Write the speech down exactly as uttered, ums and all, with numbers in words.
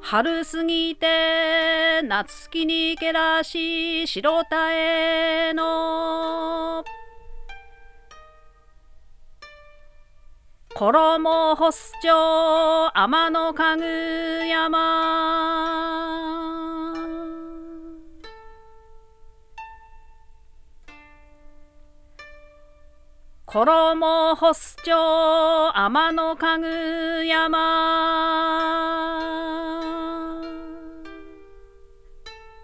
春過ぎて夏木にけらし白田への衣干す町天の家具山衣干す町天の家具山